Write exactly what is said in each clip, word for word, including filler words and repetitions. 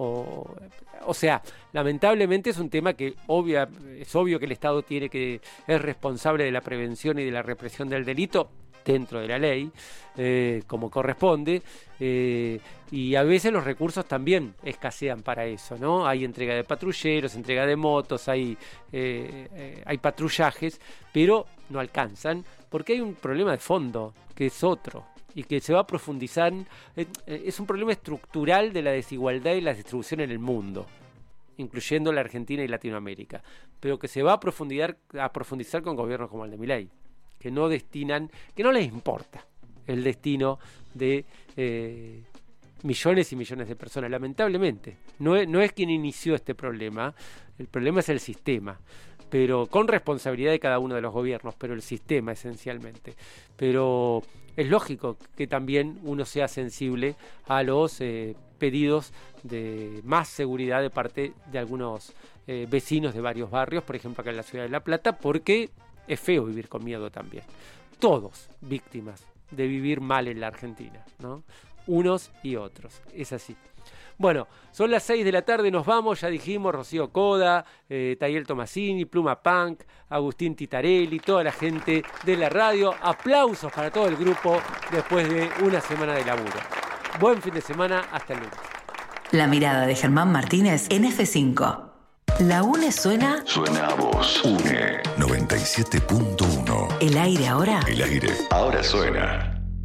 O, o sea, lamentablemente es un tema que obvia, es obvio que el Estado tiene que es responsable de la prevención y de la represión del delito dentro de la ley, eh, como corresponde, eh, y a veces los recursos también escasean para eso, ¿no? Hay entrega de patrulleros, entrega de motos, hay, eh, eh, hay patrullajes, pero no alcanzan, porque hay un problema de fondo, que es otro, y que se va a profundizar. Eh, es un problema estructural de la desigualdad y la distribución en el mundo, incluyendo la Argentina y Latinoamérica, pero que se va a profundizar, a profundizar con gobiernos como el de Milei, que no destinan, que no les importa el destino de eh, millones y millones de personas, lamentablemente. No es, no es quien inició este problema, el problema es el sistema, pero con responsabilidad de cada uno de los gobiernos, pero el sistema esencialmente. Pero es lógico que también uno sea sensible a los eh, pedidos de más seguridad de parte de algunos eh, vecinos de varios barrios, por ejemplo acá en la ciudad de La Plata, porque es feo vivir con miedo también. Todos víctimas de vivir mal en la Argentina, ¿no? Unos y otros, es así. Bueno, son las seis de la tarde, nos vamos, ya dijimos, Rocío Coda, eh, Tayel Tomasini, Pluma Punk, Agustín Titarelli, toda la gente de la radio. Aplausos para todo el grupo después de una semana de laburo. Buen fin de semana, hasta el lunes. La mirada de Germán Martínez en F cinco. La UNE suena... Suena a vos. UNE noventa y siete punto uno. El aire ahora... El aire ahora suena.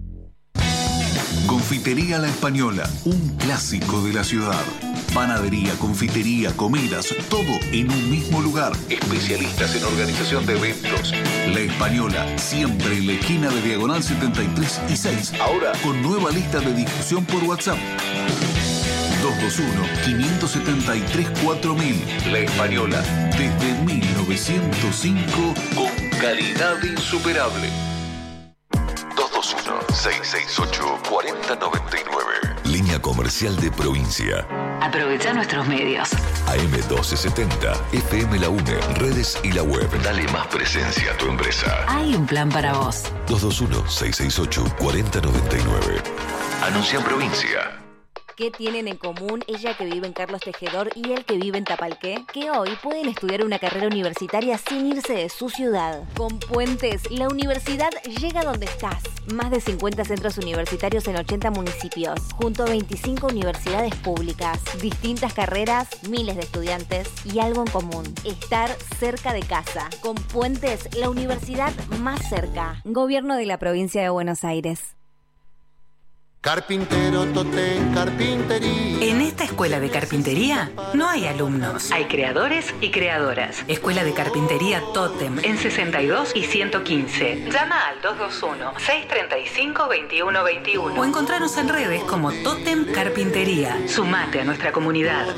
Confitería La Española, un clásico de la ciudad. Panadería, confitería, comidas, todo en un mismo lugar. Especialistas en organización de eventos. La Española, siempre en la esquina de Diagonal setenta y tres y seis. Ahora con nueva lista de difusión por WhatsApp. dos dos uno, cinco siete tres, cuatro mil. La Española, desde mil novecientos cinco, con calidad insuperable. dos dos uno, seis seis ocho, cuatro cero nueve nueve. Línea comercial de provincia. Aprovecha nuestros medios. A M doce setenta, F M La UNE, redes y la web. Dale más presencia a tu empresa. Hay un plan para vos. dos dos uno, seis seis ocho, cuatro cero nueve nueve. Anuncia en provincia. ¿Qué tienen en común ella que vive en Carlos Tejedor y él que vive en Tapalqué? Que hoy pueden estudiar una carrera universitaria sin irse de su ciudad. Con Puentes, la universidad llega donde estás. Más de cincuenta centros universitarios en ochenta municipios, junto a veinticinco universidades públicas. Distintas carreras, miles de estudiantes y algo en común: estar cerca de casa. Con Puentes, la universidad más cerca. Gobierno de la Provincia de Buenos Aires. Carpintero Totem Carpintería. En esta escuela de carpintería no hay alumnos. Hay creadores y creadoras. Escuela de Carpintería Totem en sesenta y dos y ciento quince. Llama al dos dos uno, seis tres cinco, dos uno dos uno o encontranos en redes como Totem Carpintería. Sumate a nuestra comunidad.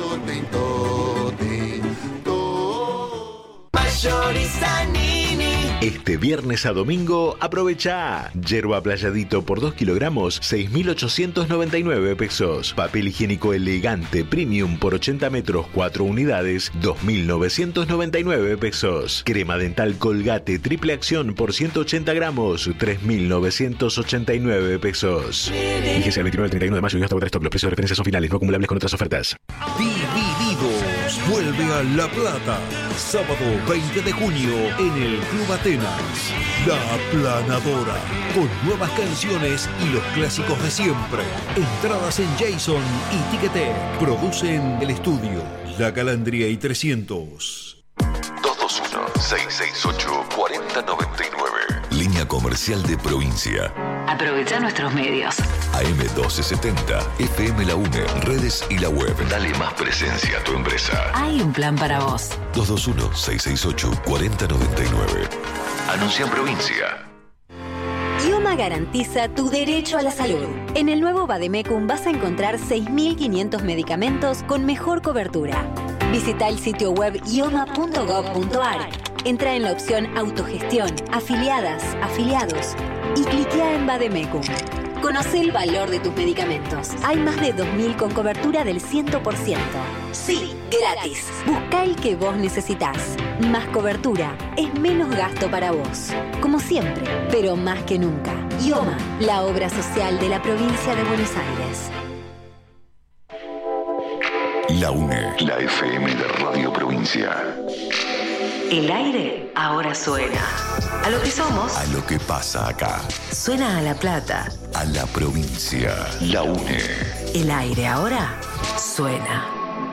Este viernes a domingo, aprovecha. Yerba Playadito por dos kilogramos, seis mil ochocientos noventa y nueve pesos. Papel higiénico elegante premium por ochenta metros, cuatro unidades, dos mil novecientos noventa y nueve pesos. Crema dental Colgate triple acción por ciento ochenta gramos, tres mil novecientos ochenta y nueve pesos. Fíjese al veintinueve al treinta y uno de mayo y hasta agotar stock. Los precios de referencia son finales, no acumulables con otras ofertas. Divididos vuelve a La Plata. Sábado veinte de junio en el Club Atenas. La Aplanadora, con nuevas canciones y los clásicos de siempre. Entradas en Jason y Ticketek. Producen el estudio La Calandria y trescientos. dos dos uno, seis seis ocho, cuatro cero nueve nueve. Línea comercial de provincia. Aprovecha nuestros medios. A M doce setenta, F M La UNE, redes y la web. Dale más presencia a tu empresa. Hay un plan para vos. dos dos uno, seis seis ocho, cuatro cero nueve nueve. Anuncia en provincia. IOMA garantiza tu derecho a la salud. En el nuevo Vademecum vas a encontrar seis mil quinientos medicamentos con mejor cobertura. Visita el sitio web ioma punto gob punto ar. Entra en la opción Autogestión, Afiliadas, Afiliados y cliquea en Vademecum. Conoce el valor de tus medicamentos. Hay más de dos mil con cobertura del cien por ciento. Sí, gratis. Busca el que vos necesitas. Más cobertura es menos gasto para vos. Como siempre, pero más que nunca. IOMA, la obra social de la provincia de Buenos Aires. La UNE, la F M de Radio Provincia. El aire ahora suena. A lo que somos. A lo que pasa acá. Suena a La Plata. A la provincia. La UNE. El aire ahora suena.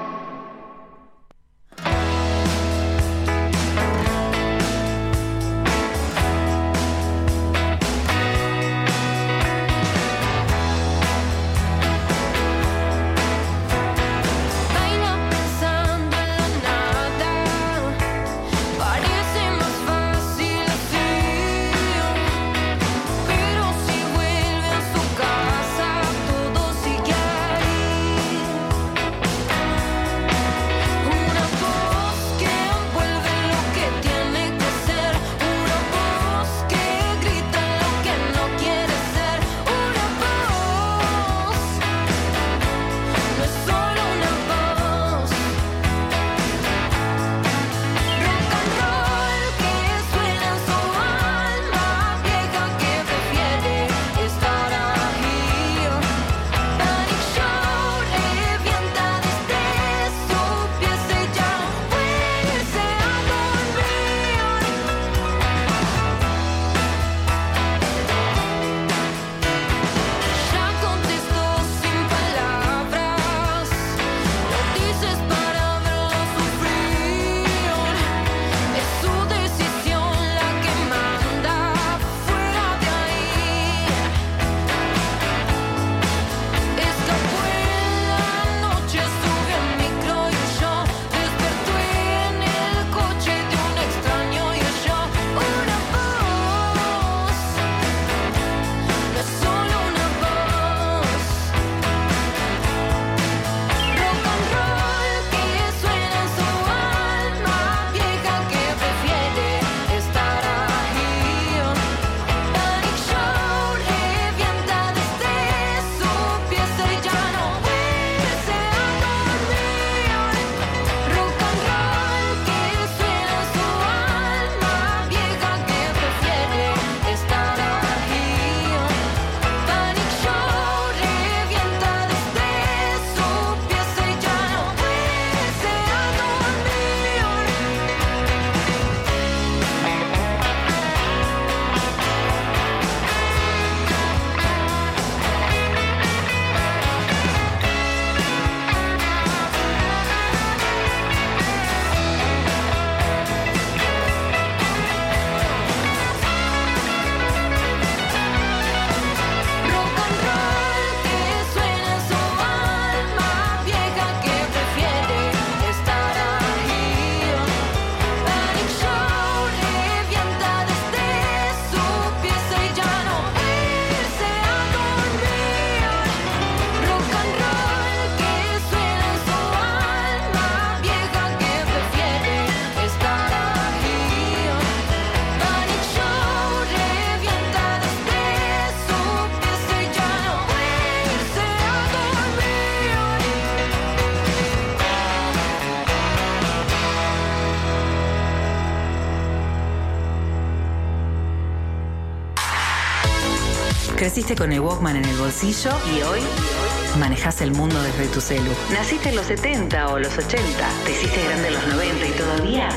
Creciste con el Walkman en el bolsillo y hoy manejás el mundo desde tu celu. Naciste en los setenta o los ochenta, te hiciste grande en los noventa y todavía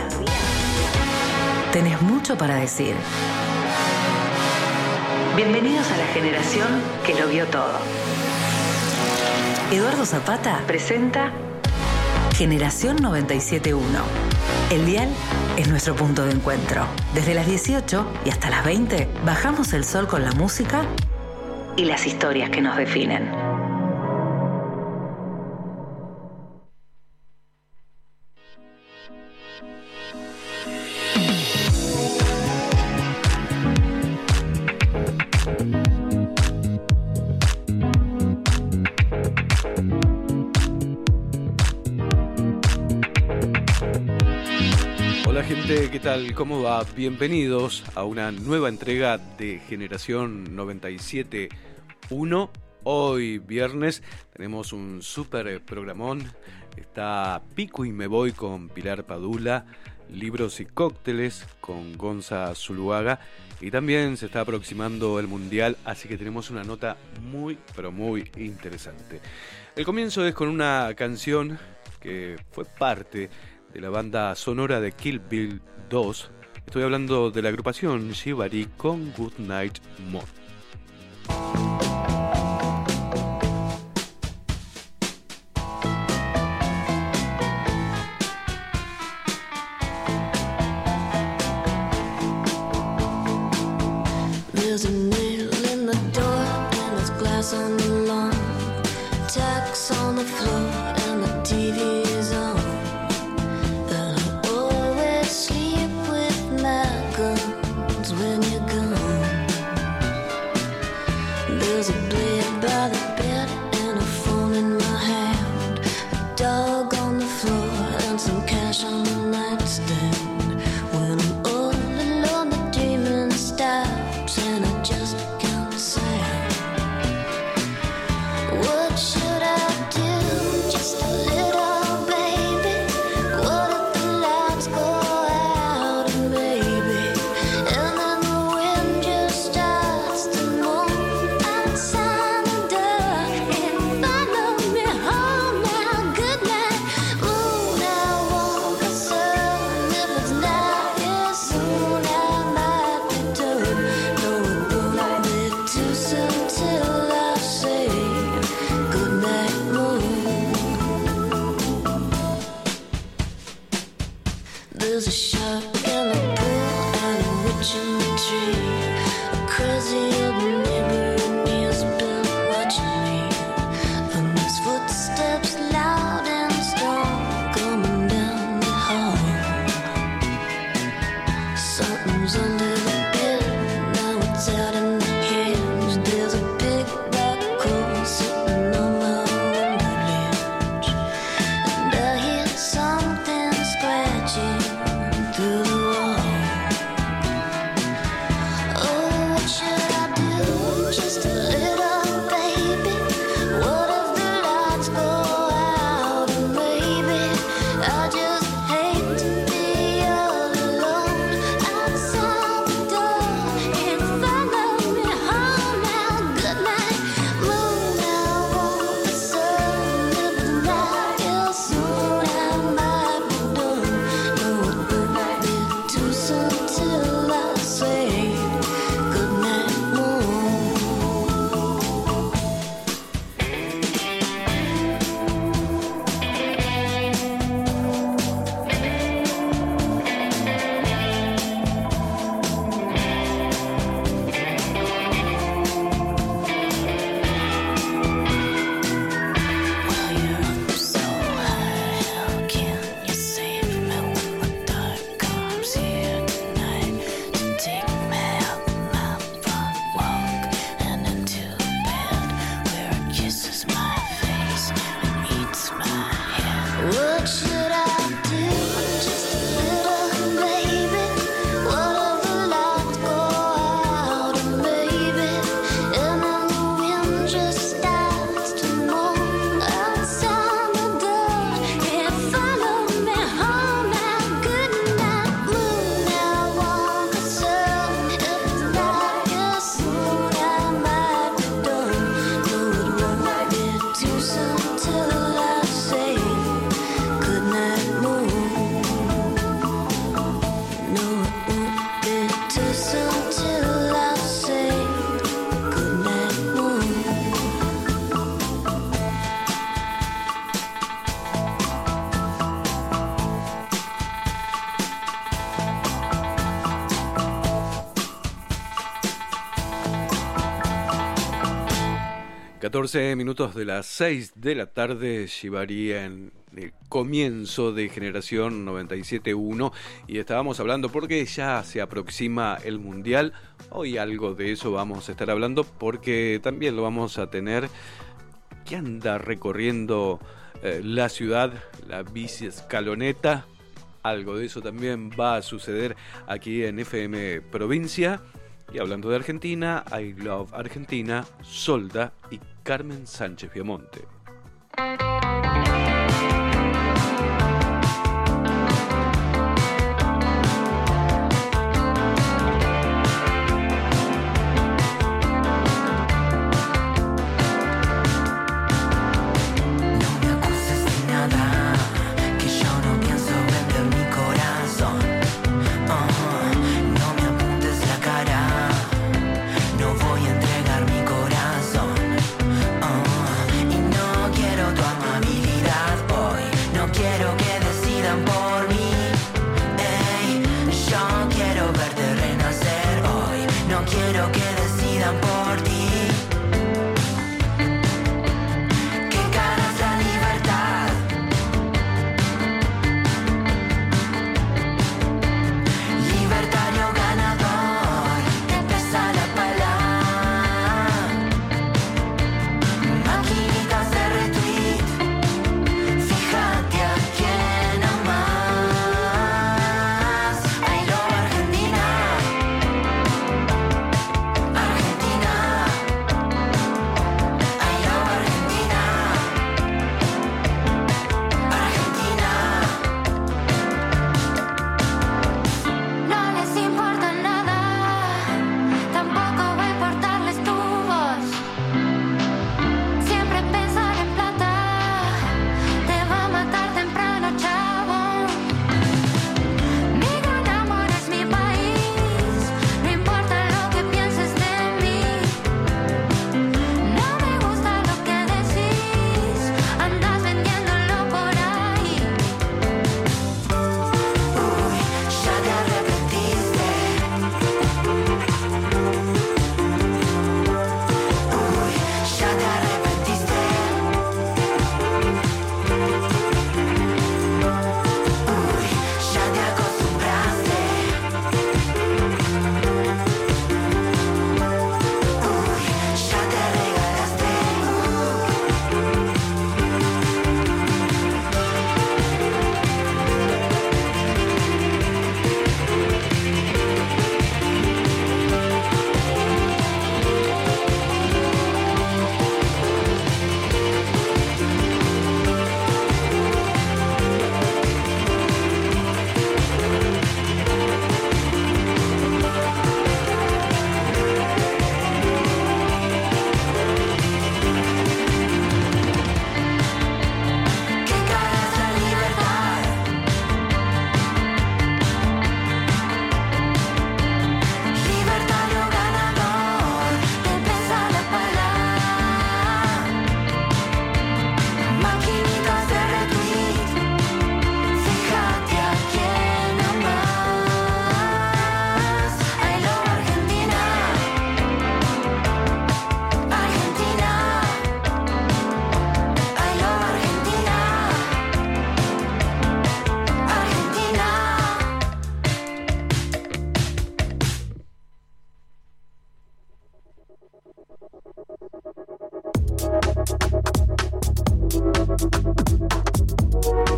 tenés mucho para decir. Bienvenidos a la generación que lo vio todo. Eduardo Zapata presenta Generación noventa y siete punto uno. El dial es nuestro punto de encuentro. Desde las dieciocho y hasta las veinte bajamos el sol con la música y las historias que nos definen. Hola gente, ¿qué tal? ¿Cómo va? Bienvenidos a una nueva entrega de Generación noventa y siete punto uno. Hoy viernes tenemos un súper programón. Está Pico y me voy con Pilar Padula, Libros y cócteles con Gonza Zuluaga, y también se está aproximando el Mundial, así que tenemos una nota muy, pero muy interesante. El comienzo es con una canción que fue parte de la banda sonora de Kill Bill dos. Estoy hablando de la agrupación Shibari con Good Night Moon. There's a nail in the door and there's glass on the lawn, tacks on the floor and the T V is on. And I always sleep with my guns when you're gone. There's a blade by the bed and a phone in my hand, a dog on the floor and some cash on the nightstand. When I'm all alone the dreaming stops and I just can't say. What should I do? Just a little baby. What if the lights go out and maybe, and then the wind just starts to move outside the door and follow me home now. Good night, moon. I want the sun. If it's not here soon, I might be done. No, it won't be too soon till I say good night, moon. There's a shark in the pool and a witch in the tree. A crazy old neighbor and he's been watching me. And there's footsteps loud and strong coming down the hall. Something's under the bed, now it's out in the cage. There's a big black hole sitting on my window ledge, and I hear something scratching through the wall. Oh, what should I do? Just a little baby. What if the lights go out and maybe I just hate to be all alone outside the door and follow me home now. Good night, moon. I want the sun. If the night is soon, I might be done. No, it won't be too soon till I say good night, moon. While you're up so high, how can you save me when the dark comes here tonight to take me out my front walk and into bed where it kisses my face and eats my head? What should I do? Just a little baby. What if the lights go out and maybe, and then the wind just starts to move outside the door and follow me home now. Good night, moon. I want the sun. If it's not here soon, I might be done. No, it won't be too soon till I say good night, moon. No, it won't be too soon till I say good night, moon. catorce minutos de las seis de la tarde, Shibari en el comienzo de Generación noventa y siete punto uno, y estábamos hablando porque ya se aproxima el Mundial. Hoy algo de eso vamos a estar hablando porque también lo vamos a tener que anda recorriendo eh, la ciudad, la bici escaloneta. Algo de eso también va a suceder aquí en F M Provincia. Y hablando de Argentina, I Love Argentina, Solda y Carmen Sánchez Viamonte. No me acuses de nada.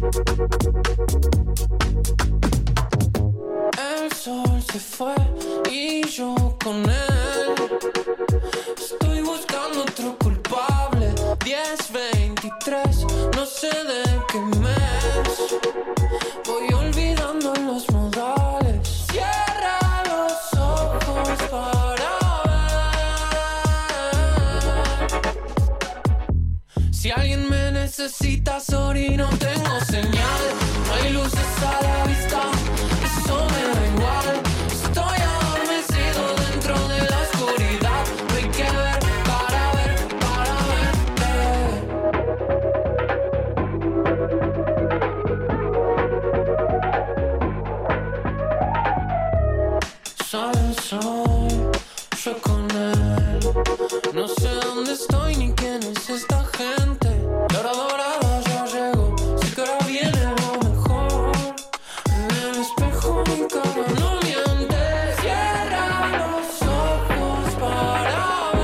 El sol se fue y yo con él. Estoy buscando otro culpable. diez veintitrés, no sé de qué mes. Voy olvidando los modales. Cierra los ojos para ver. Si alguien me necesita, sorry, no tengo señal. No hay luces a la vista. Eso me da igual, estoy adormecido dentro de la oscuridad. No hay que ver para ver, para ver. Soy, soy, yo con él. No sé dónde estoy ni quién es esta gente. La hora dorada ya llegó, sé que ahora viene lo mejor. En el espejo mi cara no miente. Cierra los ojos para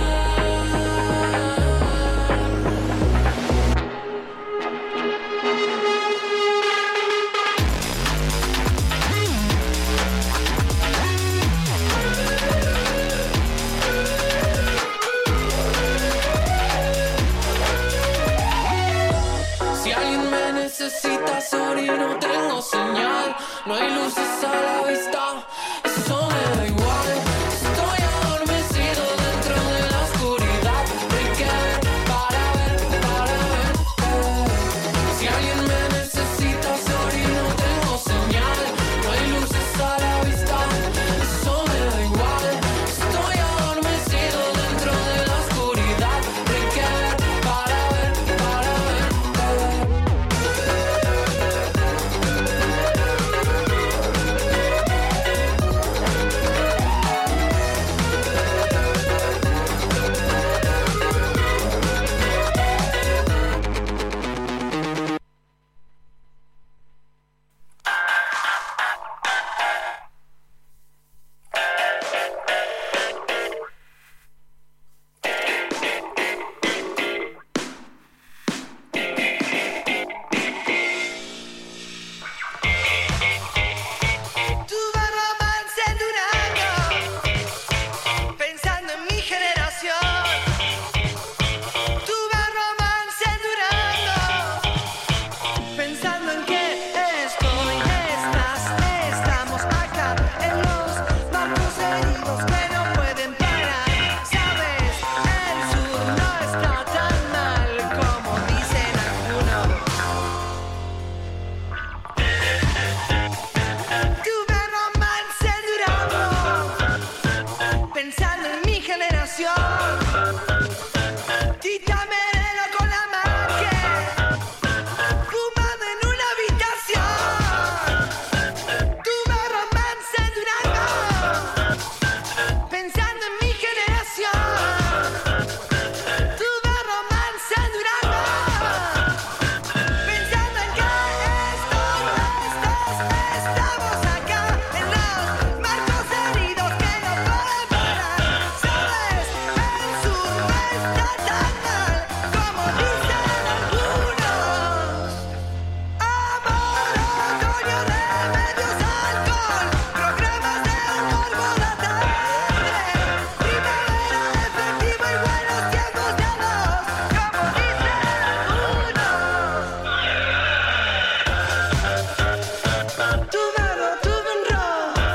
Si alguien me necesita, sorry, no tengo señal. No hay luces a la vista, eso me da igual. Estoy adormecido dentro de la oscuridad. No hay que ver para ver, para ver, ver. Si alguien me necesita, sorry, no tengo señal. No hay luces a la vista, eso me da igual. Estoy adormecido dentro de la oscuridad. No hay que ver para ver, para ver, ver. Tuve romance en Durango, pensando en mi generación. Tuve romance en Durango, pensando en que estoy, estás, estamos acá en los barcos heridos que no pueden parar. Sabes, el sur no está tan mal como dicen algunos. Tuve romance en Durango, pensando en mi generación. Tita Merelo con la Marque, fumando en una habitación. Tuve romance en Durango, pensando en mi generación. Tuve romance en Durango, pensando en que estoy, estás, estamos acá en los marcos heridos que no pueden parar. Sabes, el sur no está tan mal como dicen algunos. Amor, otoño, remedios, alcohol, programas de humor por la tarde. Primavera, efectivo y buenos tiempos de dos, como dicen algunos. Tuve ro, tuve un ro.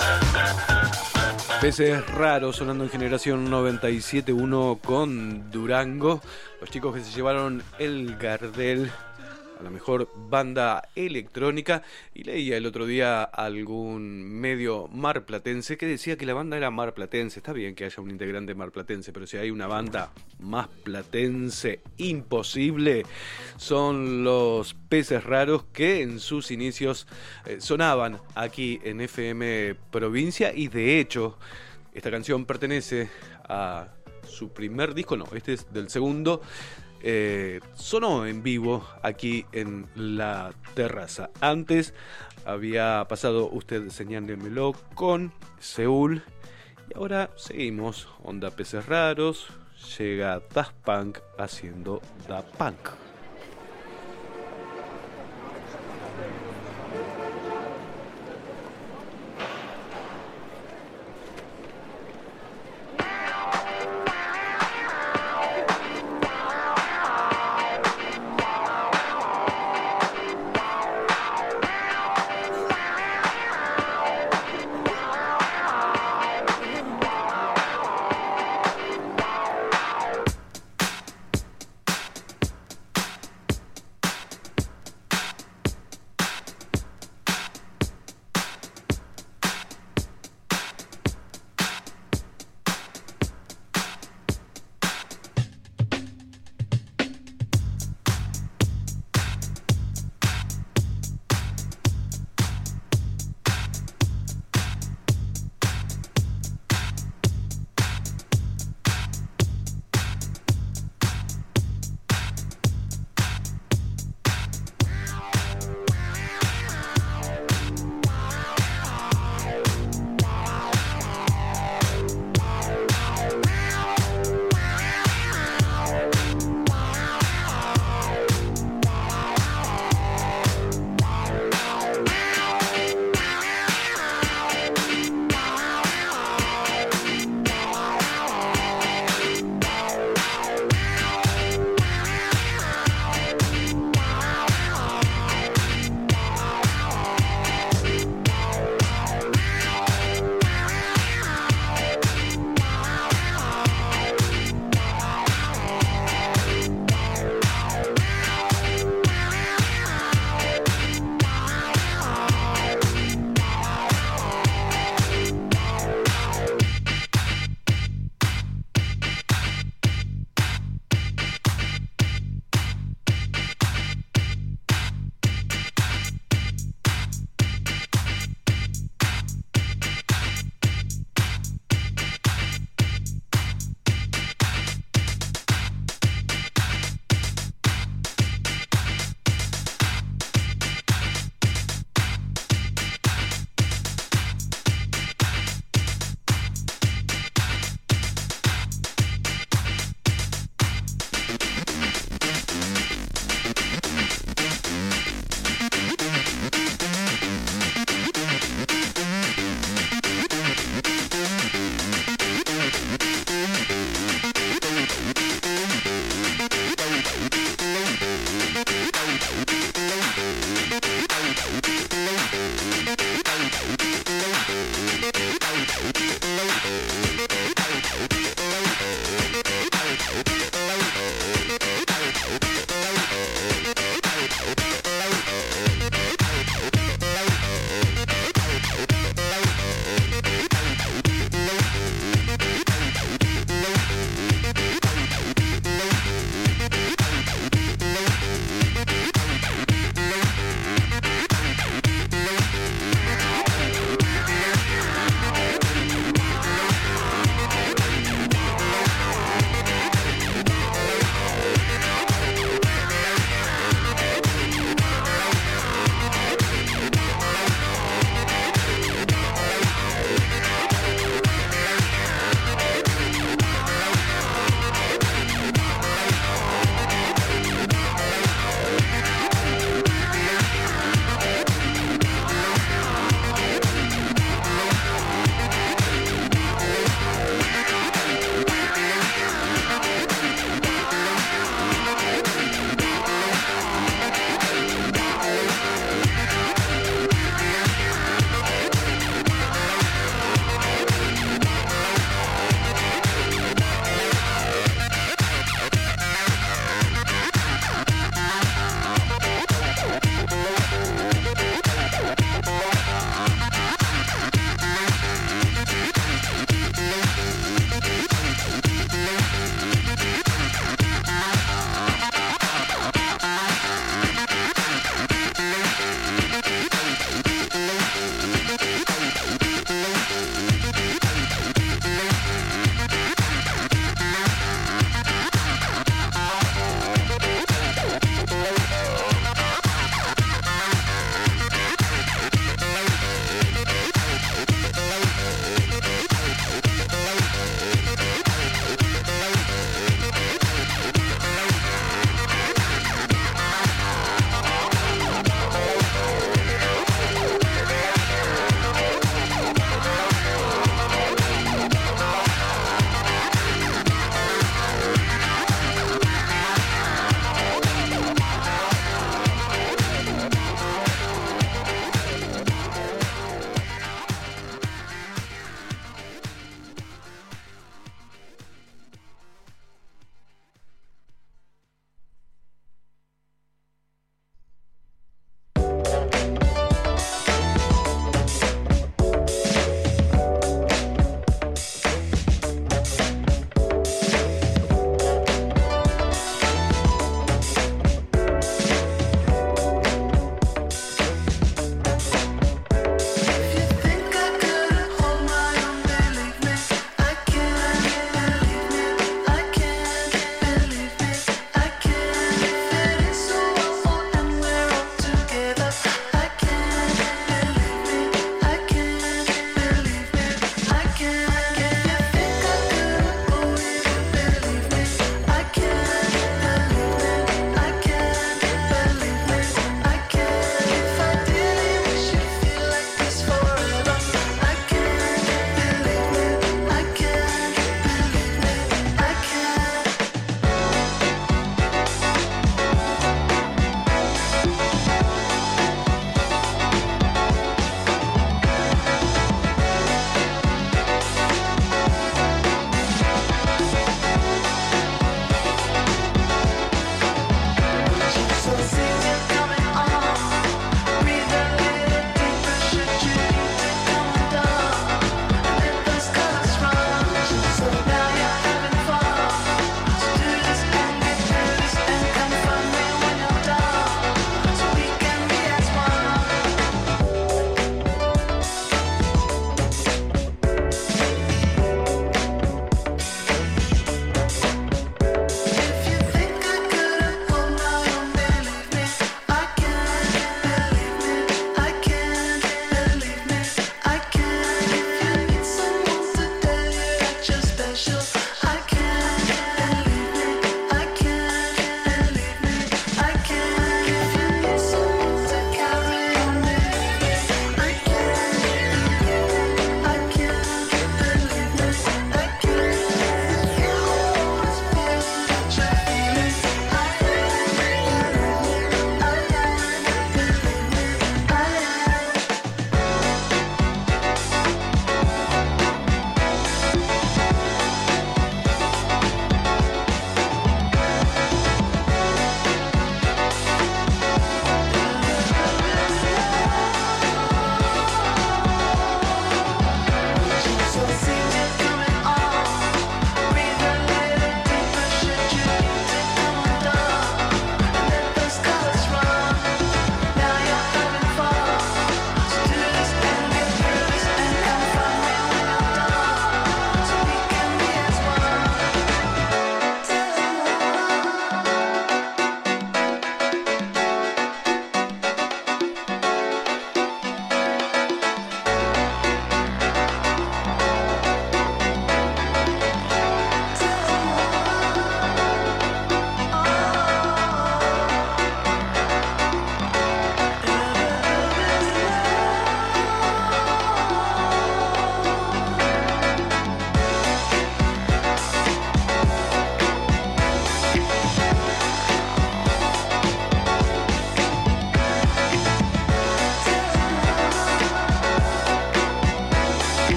Peces raros sonando en Generación noventa y siete punto uno con Durango. Los chicos que se llevaron el Gardel a la mejor banda electrónica. Y leía el otro día algún medio marplatense que decía que la banda era marplatense. Está bien que haya un integrante marplatense, pero si hay una banda más platense imposible, son los Peces Raros, que en sus inicios eh, sonaban aquí en F M Provincia. Y de hecho, esta canción pertenece a su primer disco, no, este es del segundo. Eh, sonó en vivo aquí en La Terraza. Antes había pasado Usted Señálemelo con Seúl. Y ahora seguimos, onda Peces Raros. Llega Daft Punk haciendo Da Punk.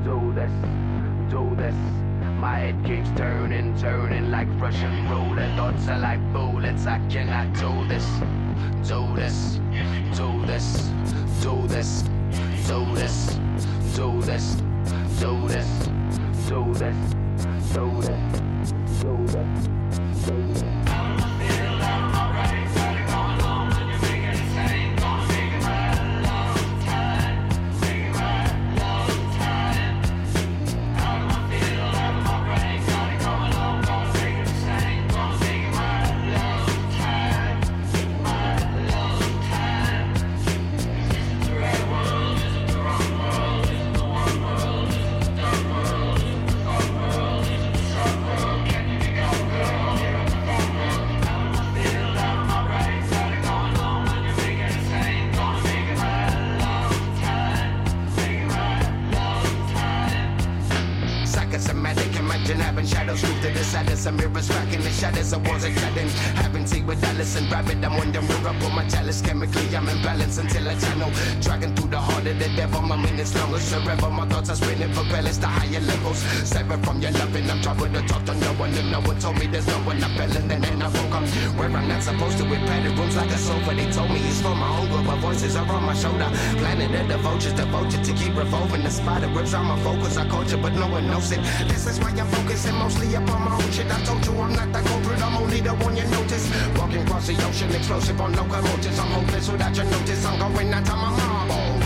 do this, do this. My head keeps turning, turning like Russian roulette. Thoughts are like bullets, I cannot do this, do this, do this, do this, do this, do this, do this, do this, do this, do this, do this. Some mirrors rocking the shadows of walls are cutting. Having tea with Alice and Rabbit. I'm wondering where I put my chalice. Chemically, I'm in balance until I channel. Dragging through the heart of the devil. My minutes longer. Forever, my thoughts are spinning. Propellers to higher levels. Separate from your loving. I'm trying to talk to no one. And no one told me there's no one. I fell and then I woke up where I'm not supposed to. With padded rooms like a sofa. They told me it's for my own good. But voices are on my shoulder. Planet of the vultures. Devoted to keep revolving. The spider grips on my focus. I culture, but no one knows it. This is why I'm focusing mostly upon my own shit. I told you I'm not the culprit, I'm only the one you notice. Walking across the ocean, explosive on locomotives. I'm hopeless without your notice. I'm going out to my marbles.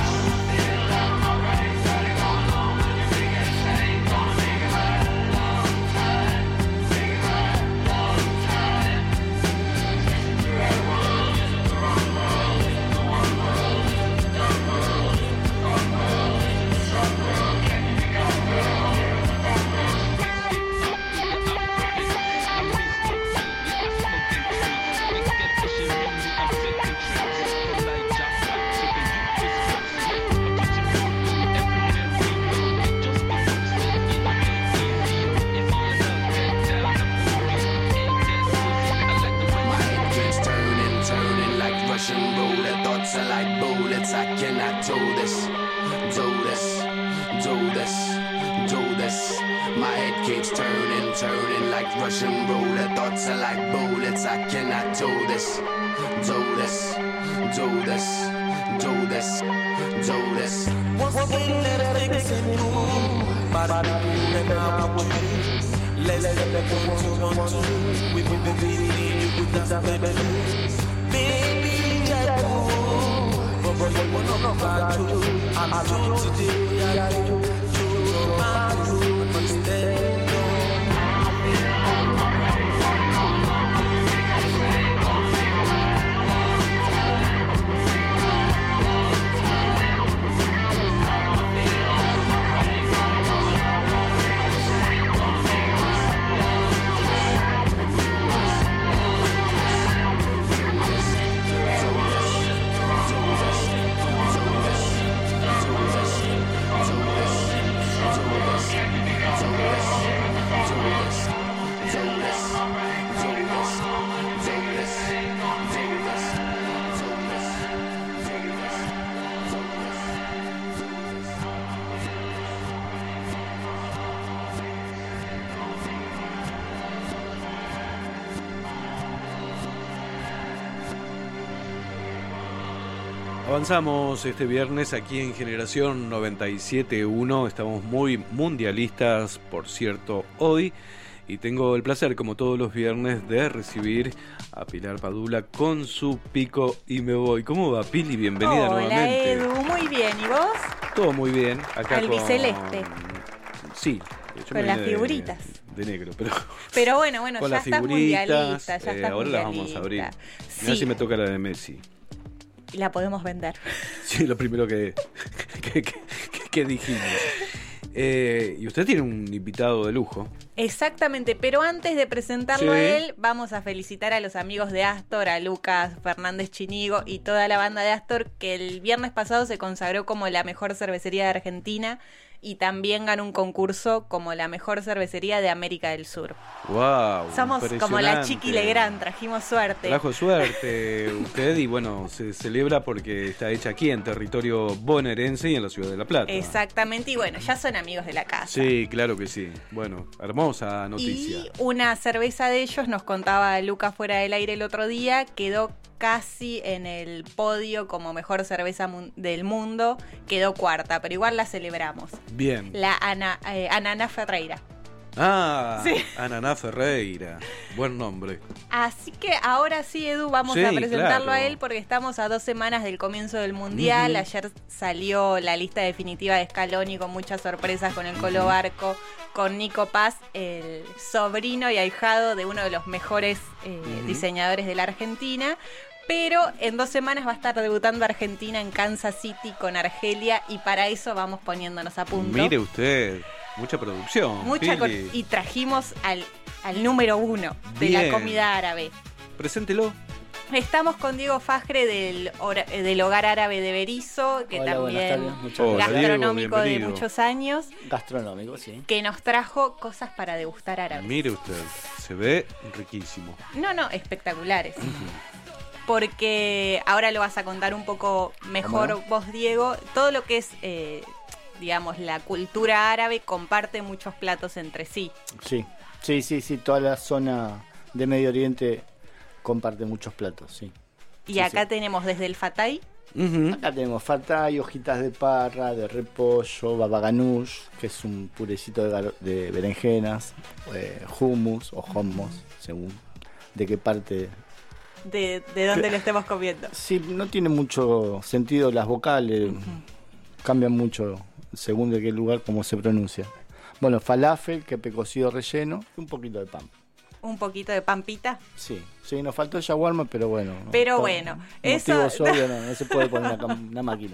Russian roulette, thoughts are like bullets. I cannot do this, do this, do this, do this, do this. One thing that I fix and move, but I don't know what it is. Let's let the one, two, one, two. We will be beating you with that baby. Baby, just move. But but you wanna know about you. I'm so today. I do. You my true understand. Avanzamos este viernes aquí en Generación noventa y siete punto uno. Estamos muy mundialistas, por cierto, hoy. Y tengo el placer, como todos los viernes, de recibir a Pilar Padula con su Pico y me voy. ¿Cómo va, Pili? Bienvenida Hola, nuevamente. Edu, muy bien. ¿Y vos? Todo muy bien. Acá Albiceleste. Con... Sí. Yo con me las vine figuritas. De, de negro, pero... Pero bueno, bueno, con ya las estás figuritas, mundialista, ya eh, estás ahora las vamos mundialista. a abrir. Sí. Mirá si me toca la de Messi. Y la podemos vender. Sí, lo primero que, que, que, que dijimos. Eh, y usted tiene un invitado de lujo. Exactamente, pero antes de presentarlo Sí. a él, vamos a felicitar a los amigos de Astor, a Lucas Fernández Chinigo y toda la banda de Astor, que el viernes pasado se consagró como la mejor cervecería de Argentina y también ganó un concurso como la mejor cervecería de América del Sur. Wow, Somos como la impresionante. Chiqui Legrand, trajimos suerte. Trajo suerte usted y bueno, se celebra porque está hecha aquí en territorio bonaerense y en la ciudad de La Plata. Exactamente, y bueno, ya son amigos de la casa. Sí, claro que sí. Bueno, hermosa noticia. Y una cerveza de ellos, nos contaba Lucas fuera del aire el otro día, quedó casi en el podio como mejor cerveza mun- del mundo, quedó cuarta, pero igual la celebramos. Bien. La Ana, eh, Ananá Ferreira. Ah, Sí. Ananá Ferreira. Buen nombre. Así que ahora sí, Edu, vamos Sí, a presentarlo claro. a él porque estamos a dos semanas del comienzo del Mundial. Ujú. Ayer salió la lista definitiva de Scaloni con muchas sorpresas con el Colo Barco, con Nico Paz, el sobrino y ahijado de uno de los mejores eh, Ujú. diseñadores de la Argentina. Pero en dos semanas va a estar debutando Argentina en Kansas City con Argelia y para eso vamos poniéndonos a punto. Mire usted, mucha producción. Mucha cor- Pili. y trajimos al, al número uno de Bien. la comida árabe. Preséntelo. Estamos con Diego Fajre del, hora- eh, del Hogar Árabe de Berizo, que Hola, buenas también tardes, muchas Hola, gracias. gastronómico de bienvenido. muchos años, Gastronómico, sí. que nos trajo cosas para degustar árabes. Mire usted, se ve riquísimo. No, no, espectaculares. Porque ahora lo vas a contar un poco mejor ¿Cómo no? vos, Diego. Todo lo que es, eh, digamos, la cultura árabe comparte muchos platos entre sí. Sí, sí, sí, sí, toda la zona de Medio Oriente comparte muchos platos, sí. Y Sí, acá sí. tenemos desde el fatay, Acá tenemos fatay, hojitas de parra, de repollo, baba ganoush, que es un purecito de, garo- de berenjenas, eh, hummus o hummus, según de qué parte. de, de dónde lo estemos comiendo. Sí, no tiene mucho sentido las vocales, cambian mucho según de qué lugar, cómo se pronuncia. Bueno, falafel, que cocido relleno, y un poquito de pan. Un poquito de pampita. Sí, sí, nos faltó el shawarma, pero bueno. Pero por bueno, eso- motivos obvios, no, no se puede poner una, cam- una máquina.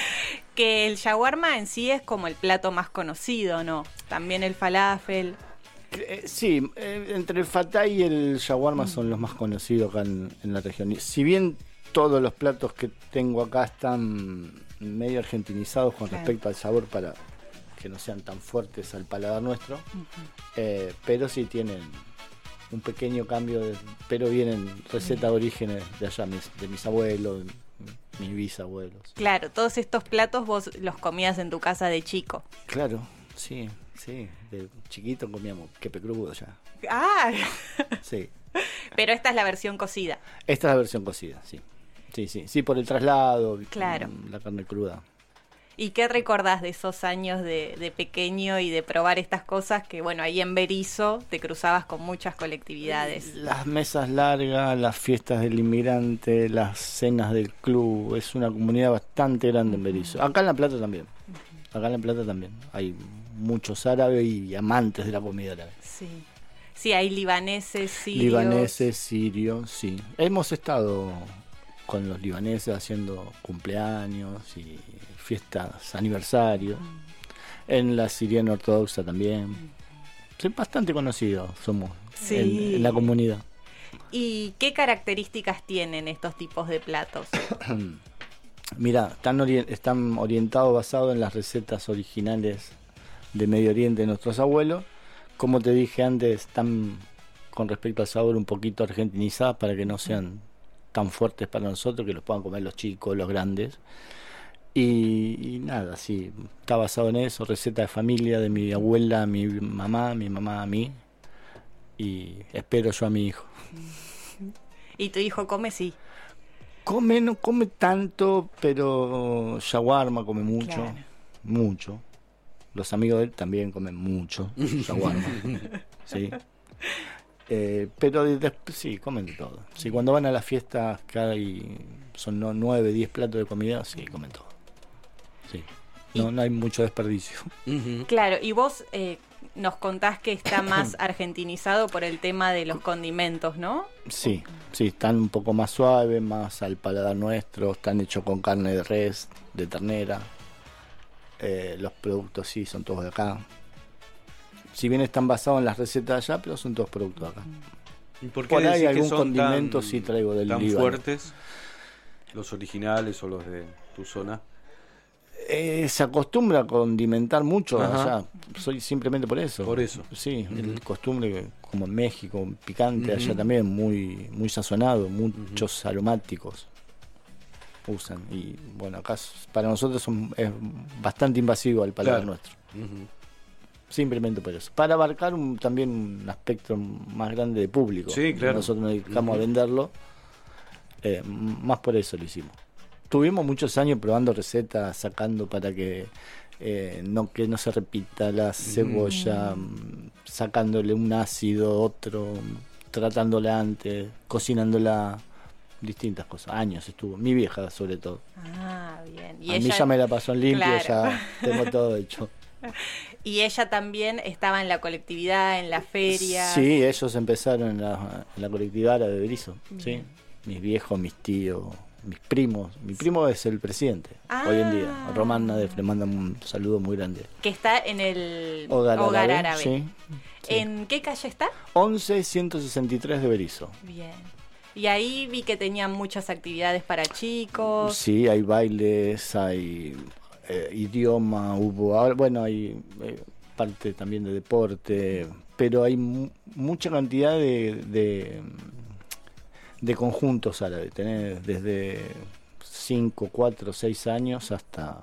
Que el shawarma en sí es como el plato más conocido, ¿no? También el falafel. Eh, Sí, eh, entre el fatay y el shawarma son los más conocidos acá en, en la región. Y si bien todos los platos que tengo acá están medio argentinizados con Claro. respecto al sabor para que no sean tan fuertes al paladar nuestro, eh, pero sí tienen un pequeño cambio, de- pero vienen recetas de orígenes de allá, mis- de mis abuelos, de mis bisabuelos. Claro, todos estos platos vos los comías en tu casa de chico. Claro, sí, sí, de chiquito comíamos quepe crudo ya, Ah, sí. pero esta es la versión cocida. Esta es la versión cocida, sí. Sí, sí, sí, por el traslado, Claro. mm, la carne cruda. ¿Y qué recordás de esos años de, de pequeño y de probar estas cosas que, bueno, ahí en Berizo te cruzabas con muchas colectividades? Las mesas largas, las fiestas del inmigrante, las cenas del club, es una comunidad bastante grande en Berizo. Acá en La Plata también, acá en La Plata también. Hay muchos árabes y amantes de la comida árabe. Sí. Sí, hay libaneses, sirios. Libaneses, sirios, sí. Hemos estado con los libaneses haciendo cumpleaños y fiestas, aniversarios. En la siriana ortodoxa también. Sí, bastante conocidos somos Sí. en, en la comunidad. ¿Y qué características tienen estos tipos de platos? Mira, están, ori- están orientados, basados en las recetas originales de Medio Oriente de nuestros abuelos. Como te dije antes, están con respecto al sabor un poquito argentinizadas para que no sean tan fuertes para nosotros, que los puedan comer los chicos, los grandes. Y, y nada, sí, está basado en eso, receta de familia, de mi abuela, mi mamá, mi mamá a mí. Y espero yo a mi hijo. ¿Y tu hijo come? Sí. Come, no come tanto, pero shawarma come mucho, Claro. mucho. Los amigos de él también comen mucho shawarma, sí. Eh, pero de- después sí, comen de todo. Sí, cuando van a las fiestas que hay, son no, nueve, diez platos de comida, sí, comen todo. Sí. No, no hay mucho desperdicio. Claro, y vos eh, nos contás que está más argentinizado por el tema de los condimentos, ¿no? Sí, sí, están un poco más suaves, más al paladar nuestro, están hechos con carne de res, de ternera. Eh, los productos sí son todos de acá. si bien están basados en las recetas allá, pero son todos productos acá. ¿Y por qué Por ahí decís que algún son condimento tan, sí traigo del tan Líbano. fuertes, los originales o los de tu zona? Eh, se acostumbra a condimentar mucho Ajá. allá, soy simplemente por eso. Por eso. Sí, Ujú. el costumbre que- como en México, picante, Ujú. allá también muy muy sazonado, muchos aromáticos usan y bueno, acá s- para nosotros son- es bastante invasivo al paladar Claro. nuestro. Ujú. Simplemente por eso. Para abarcar un, también un aspecto más grande de público. Sí, claro. Nosotros nos dedicamos Ujú. a venderlo. eh, m- más por eso lo hicimos. Tuvimos muchos años probando recetas, sacando para que eh, no que no se repita la cebolla, mm, sacándole un ácido, otro, tratándola antes, cocinándola, distintas cosas. Años estuvo. Mi vieja sobre todo. Ah, bien. Y A mí ella- ya me la pasó en limpio, Claro. ya tengo todo hecho. Y ella también estaba en la colectividad, en la feria. Sí, ellos empezaron en la, en la colectividad árabe de Berizo. Sí. Bien. Mis viejos, mis tíos, mis primos. Mi primo es el presidente Ah. hoy en día. Román Nadef, le manda un saludo muy grande. Que está en el Hogar, Hogar árabe, Árabe. sí. ¿En qué calle está? once ciento sesenta y tres de Berizo. Bien. Y ahí vi que tenían muchas actividades para chicos. Sí, hay bailes, hay eh, idioma, hubo, ahora, bueno, hay eh, parte también de deporte, pero hay mu- mucha cantidad de, de, de conjuntos árabes, tenés desde cinco, cuatro, seis años hasta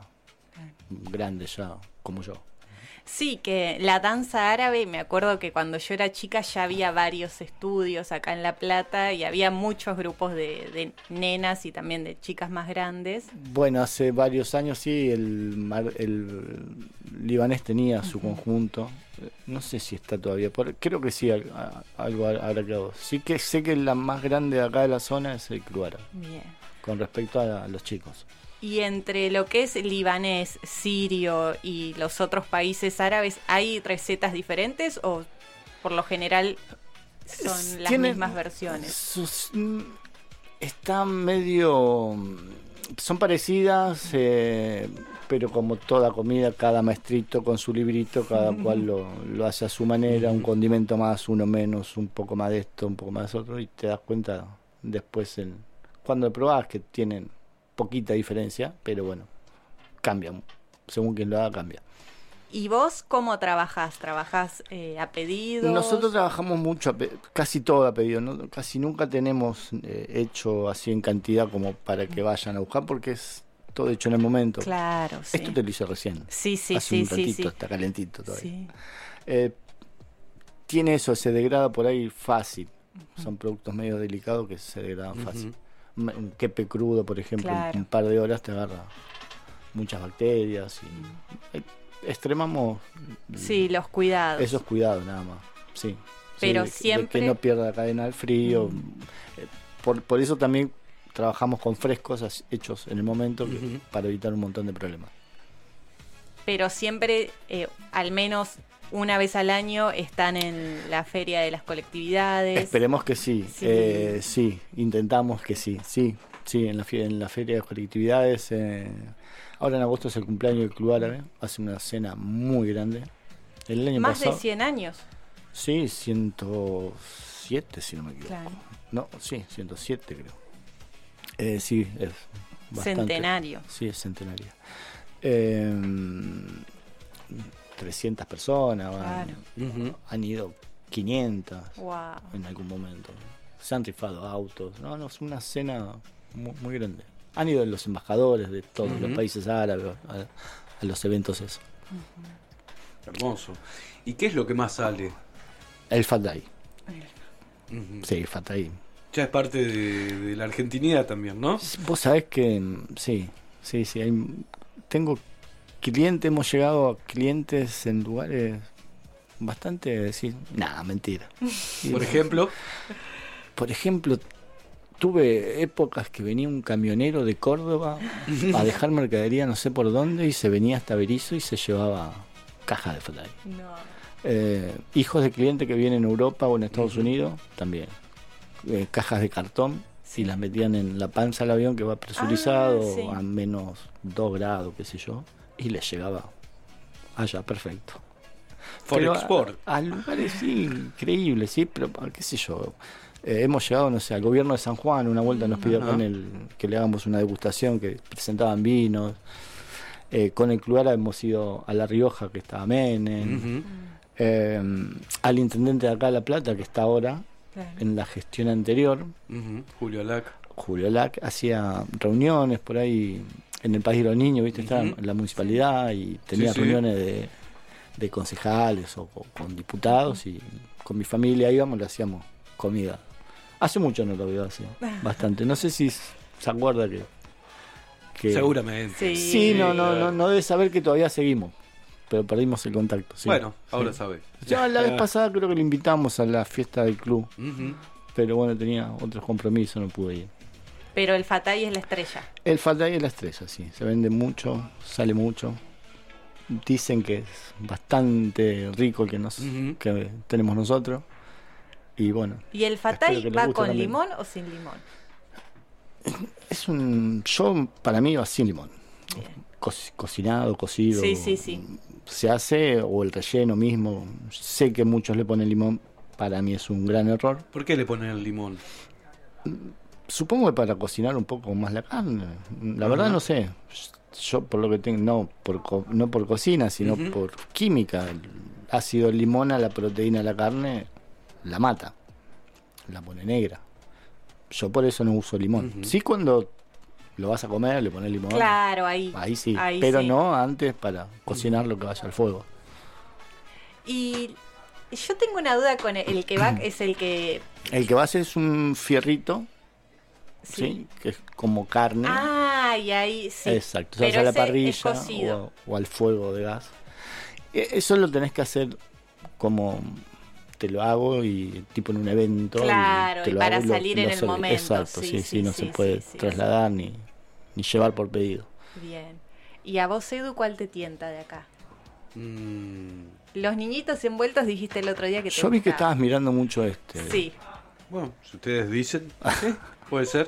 grandes ya, como yo. Sí, que la danza árabe, me acuerdo que cuando yo era chica ya había varios estudios acá en La Plata y había muchos grupos de, de nenas y también de chicas más grandes. Bueno, hace varios años sí, el, mar- el libanés tenía su conjunto. Eh, No sé si está todavía, por, creo que sí, al- a- algo ha- habrá quedado. Sí que sé que la más grande de acá de la zona es el Club Árabe, Bien. con respecto a, a los chicos. Y entre lo que es libanés, sirio y los otros países árabes, ¿hay recetas diferentes o por lo general son las Tiene- mismas versiones? Sus- mm, están medio... mm, son parecidas, eh, pero como toda comida, cada maestrito con su librito, cada cual lo, lo hace a su manera, un condimento más, uno menos, un poco más de esto, un poco más de otro, y te das cuenta después en cuando probás que tienen poquita diferencia, pero bueno, cambian, según quien lo haga cambia. ¿Y vos cómo trabajás? ¿Trabajás eh, a pedidos? Nosotros trabajamos mucho, a pe- casi todo a pedido, ¿no? Casi nunca tenemos eh, hecho así en cantidad como para que vayan a buscar, porque es todo hecho en el momento. Claro, sí. Esto te lo hice recién. Sí, sí, Hace sí, un sí, ratito, sí. está calentito todavía. Sí. Eh, tiene eso, se degrada por ahí fácil. Son productos medio delicados que se degradan Ujú. fácil. Un un quepe crudo, por ejemplo, Claro. un par de horas te agarra muchas bacterias. Y, eh, extremamos Sí, los cuidados. esos cuidados nada más. Sí. Pero Sí, de- de siempre- que no pierda la cadena del frío. Eh, Por, por eso también trabajamos con frescos as- hechos en el momento que- Ujú. para evitar un montón de problemas. Pero siempre, eh, al menos una vez al año, están en la feria de las colectividades. Esperemos que sí. Sí. Eh, sí, intentamos que sí. Sí, sí, en la, fie- en la feria de colectividades. eh, ahora en agosto es el cumpleaños del Club Árabe. Hace una cena muy grande. El año Más pasado. de cien años. Sí, ciento siete, si no me equivoco. Claro. No, sí, ciento siete creo. Eh, sí, es bastante. Centenario. Sí, es centenario. Eh, trescientas personas, van- Claro. Ujú. han ido quinientas Wow. en algún momento. Se han rifado autos. No, no, es una cena muy, muy grande. Han ido los embajadores de todos Ujú. los países árabes a, a los eventos esos. Hermoso. ¿Y qué es lo que más sale? El Fatay. Ujú. Sí, Fatay. Ya es parte de, de la argentinidad también, ¿no? Vos sabés que mm, sí, sí, sí. Hay, tengo clientes, hemos llegado a clientes en lugares bastante, sí, nada, mentira. Sí, Por ejemplo, Por ejemplo, tuve épocas que venía un camionero de Córdoba a dejar mercadería no sé por dónde y se venía hasta Berizo y se llevaba cajas de Fatay. No. Eh, hijos de clientes que vienen en Europa o en Estados Ujú. Unidos, también. Eh, cajas de cartón y las metían en la panza del avión que va presurizado Ah, sí. a menos dos grados, qué sé yo, y les llegaba allá, perfecto. Pero Forexport. A, a lugares sí, increíbles, sí, pero qué sé yo. Eh, hemos llegado, no sé, al gobierno de San Juan, una vuelta nos pidió Ajá. con el que le hagamos una degustación, que presentaban vinos. Eh, con el Club Árabe hemos ido a La Rioja, que estaba Menem. Ujú. Eh, al intendente de acá de La Plata, que está ahora, Claro. en la gestión anterior, Ujú. Julio Lac. Julio Lac, hacía reuniones por ahí en el País de los Niños, ¿viste? Estaba Ujú. en la municipalidad y tenía Sí, sí. reuniones de, de concejales o, o con diputados, y con mi familia íbamos, le hacíamos comida. Hace mucho no lo veo, hace bastante. No sé si se acuerda que... que Seguramente. Sí. Sí, no, no, claro. no, no debe saber que todavía seguimos, pero perdimos el contacto. Sí. Bueno, ahora Sí. sabe. Ya la vez pasada creo que le invitamos a la fiesta del club, Ujú. pero bueno, tenía otros compromisos, no pude ir. Pero el Fatay es la estrella. El Fatay es la estrella, sí. Se vende mucho, sale mucho. Dicen que es bastante rico el que, nos, Ujú. que tenemos nosotros. Y bueno, ¿Y el Espero Fatay que les va guste con también. limón o sin limón? es un... Yo, para mí, va sin limón. Co- cocinado, cocido. Sí, sí, sí. Se hace, o el relleno mismo. Sé que muchos le ponen limón. Para mí es un gran error. ¿Por qué le ponen el limón? Supongo que para cocinar un poco más la carne. La Ajá. verdad no sé. Yo por lo que tengo, no por co- no por cocina, sino Ujú. por química. El ácido del limón a la proteína de la carne la mata. La pone negra. Yo por eso no uso limón. Ujú. Sí, cuando lo vas a comer, le pones limón. Claro, ahí. Ahí sí. Ahí pero sí. no antes para cocinar lo que vaya al fuego. Y yo tengo una duda con el, el kebab, es el que... El que va a hacer es un fierrito, Sí. ¿sí? Que es como carne. Ah, y ahí sí. Exacto, se hace Pero a la ese es parrilla cocido. o, o al fuego de gas. E- Eso lo tenés que hacer como te lo hago y tipo en un evento. Claro, te y lo para hago y lo- salir lo en el serví. momento, Exacto, sí, sí, sí, sí, no sí, se sí, puede sí. trasladar ni, ni llevar por pedido. Bien. ¿Y a vos, Edu, cuál te tienta de acá? Mm, Los niñitos envueltos dijiste el otro día que te Yo vi que gustaba. estabas mirando mucho este. Sí. bueno, si ustedes dicen, sí, puede ser.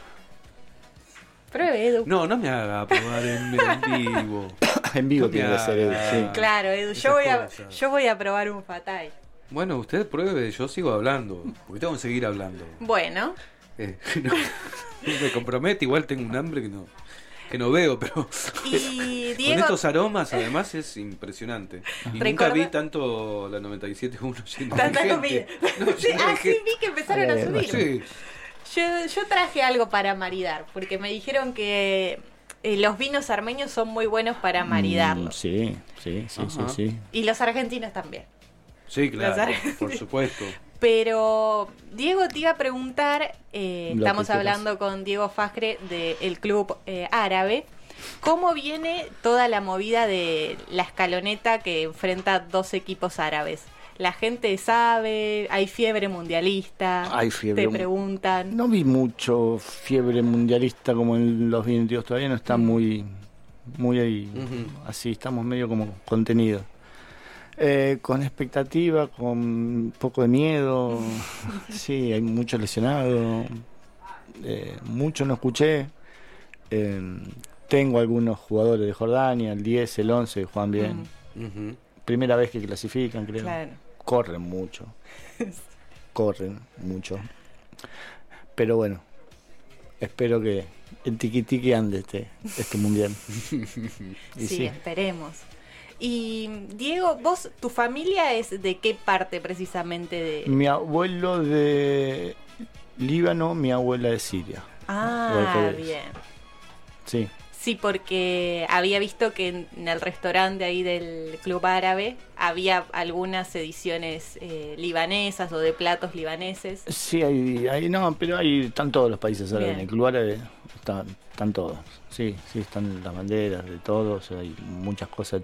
Pruebe, Edu. No, no me haga probar en, en vivo. En vivo No me tiene que ser, haga sí. Claro, Edu, esas yo voy, a, cosas. yo voy a probar un Fatay. Bueno, usted pruebe, yo sigo hablando. Porque tengo que seguir hablando. Bueno, Eh, no, me compromete, igual tengo un hambre que no, que no veo, pero y con Diego, estos aromas además es impresionante. Y nunca Recuerda- vi tanto la noventa y siete punto uno lleno de tanta comida. gente. No, Sí, lleno de ah, sí, gente. vi que empezaron a Eh, subir. Sí. Yo, yo traje algo para maridar, porque me dijeron que eh, los vinos armenios son muy buenos para Mm, maridarlos. sí, sí, sí, sí, Ajá. sí. Y los argentinos también. Sí, claro, Los- por supuesto. Pero, Diego, te iba a preguntar, eh, Lo que estamos quieras. hablando con Diego Fascre del Club eh, Árabe, ¿cómo viene toda la movida de la escaloneta que enfrenta dos equipos árabes? La gente sabe, hay fiebre mundialista, Hay fiebre te mu- preguntan. No vi mucho fiebre mundialista como en los veintidós, todavía no está muy, muy ahí, Ujú. así, estamos medio como contenidos. Eh, con expectativa, con un poco de miedo, sí, hay mucho lesionado, eh, mucho no escuché. Eh, tengo algunos jugadores de Jordania, el diez, el once, que juegan bien. Ujú. Primera vez que clasifican, creo. Claro. Corren mucho. Corren mucho. Pero bueno, espero que el tiqui tiqui ande este, este mundial. Y Sí, sí, esperemos. Y Diego, vos, tu familia es de qué parte precisamente de... mi abuelo de Líbano, mi abuela de Siria. o al Ah, revés. bien. Sí, Sí, porque había visto que en, en el restaurante ahí del Club Árabe había algunas ediciones eh, libanesas o de platos libaneses. sí, hay, hay, no, pero hay, están todos los países árabes. Bien. En el club árabe están, están todos. Sí, sí, están las banderas de todos. Hay muchas cosas